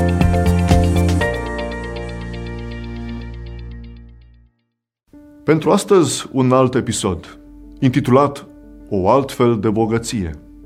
Pentru astăzi, un alt episod, intitulat O altfel de bogăție.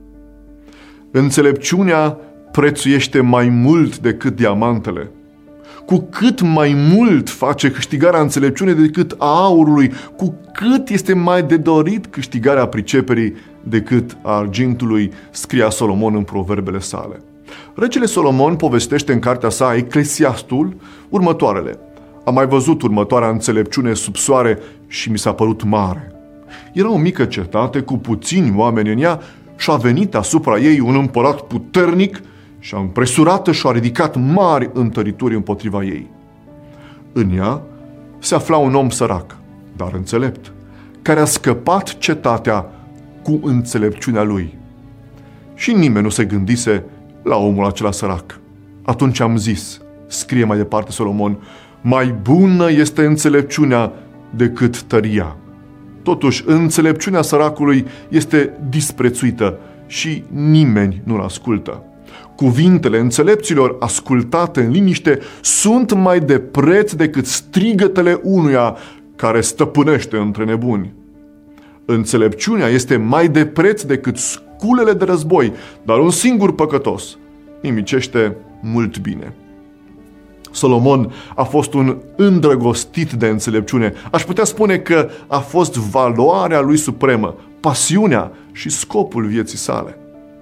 Înțelepciunea prețuiește mai mult decât diamantele. Cu cât mai mult face câștigarea înțelepciunii decât a aurului, cu cât este mai de dorit câștigarea priceperii decât a argintului, scria Solomon în proverbele sale. Regele Solomon povestește în cartea sa Eclesiastul următoarele: am mai văzut următoarea înțelepciune sub soare și mi s-a părut mare. Era o mică cetate cu puțini oameni în ea și a venit asupra ei un împărat puternic și a împresurată și a ridicat mari întărituri împotriva ei. În ea se afla un om sărac, dar înțelept, care a scăpat cetatea cu înțelepciunea lui. Și nimeni nu se gândise la omul acela sărac. Atunci am zis, scrie mai departe Solomon, mai bună este înțelepciunea decât tăria. Totuși, înțelepciunea săracului este disprețuită și nimeni nu-l ascultă. Cuvintele înțelepților ascultate în liniște sunt mai de preț decât strigătele unuia care stăpânește între nebuni. Înțelepciunea este mai de preț decât sculele de război, dar un singur păcătos nimicește mult bine. Solomon a fost un îndrăgostit de înțelepciune. Aș putea spune că a fost valoarea lui supremă, pasiunea și scopul vieții sale.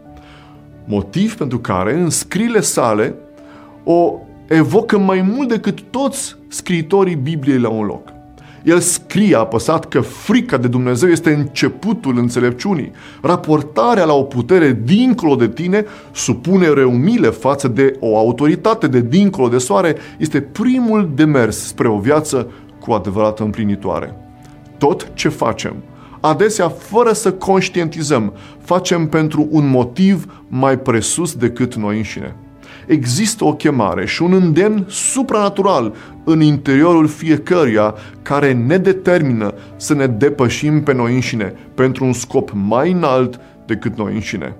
Motiv pentru care în scriile sale o evocă mai mult decât toți scriitorii Bibliei la un loc. El scrie apăsat că frica de Dumnezeu este începutul înțelepciunii. Raportarea la o putere dincolo de tine, supunere umile față de o autoritate de dincolo de soare, este primul demers spre o viață cu adevărată împlinitoare. Tot ce facem, adesea fără să conștientizăm, facem pentru un motiv mai presus decât noi înșine. Există o chemare și un îndemn supranatural în interiorul fiecăruia care ne determină să ne depășim pe noi înșine pentru un scop mai înalt decât noi înșine.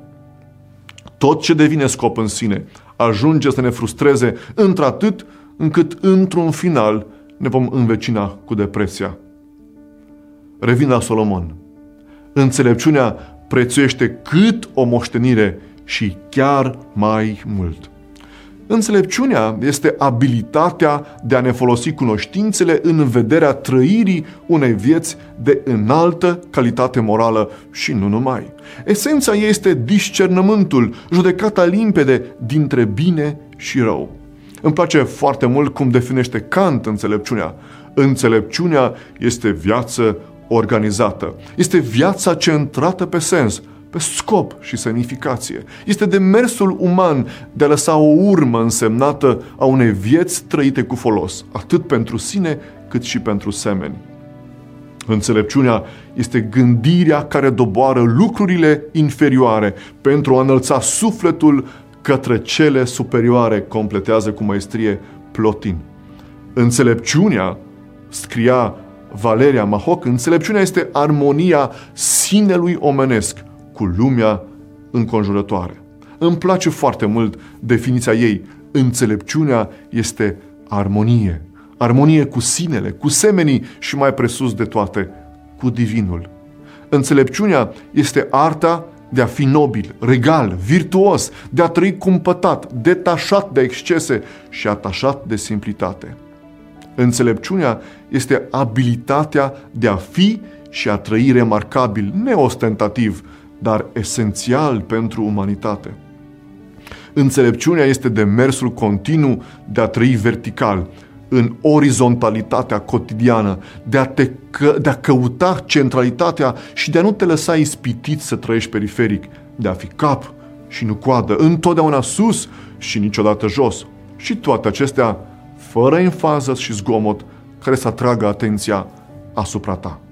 Tot ce devine scop în sine ajunge să ne frustreze într-atât încât într-un final ne vom învecina cu depresia. Revin la Solomon. Înțelepciunea prețuiește cât o moștenire și chiar mai mult. Înțelepciunea este abilitatea de a ne folosi cunoștințele în vederea trăirii unei vieți de înaltă calitate morală și nu numai. Esența ei este discernământul, judecata limpede dintre bine și rău. Îmi place foarte mult cum definește Kant înțelepciunea. Înțelepciunea este viață organizată. Este viața centrată pe sens, pe scop și semnificație. Este demersul uman de a lăsa o urmă însemnată a unei vieți trăite cu folos, atât pentru sine cât și pentru semeni. Înțelepciunea este gândirea care doboară lucrurile inferioare pentru a înălța sufletul către cele superioare, completează cu maestrie Plotin. Înțelepciunea, scria Valeria Mahoc, înțelepciunea este armonia sinelui omenesc cu lumea înconjurătoare. Îmi place foarte mult definiția ei. Înțelepciunea este armonie. Armonie cu sinele, cu semenii și mai presus de toate, cu divinul. Înțelepciunea este arta de a fi nobil, regal, virtuos, de a trăi cumpătat, detașat de excese și atașat de simplitate. Înțelepciunea este abilitatea de a fi și a trăi remarcabil, neostentativ, dar esențial pentru umanitate. Înțelepciunea este demersul continuu de a trăi vertical, în orizontalitatea cotidiană, de a căuta centralitatea și de a nu te lăsa ispitit să trăiești periferic, de a fi cap și nu coadă, întotdeauna sus și niciodată jos. Și toate acestea fără enfază și zgomot care să atragă atenția asupra ta.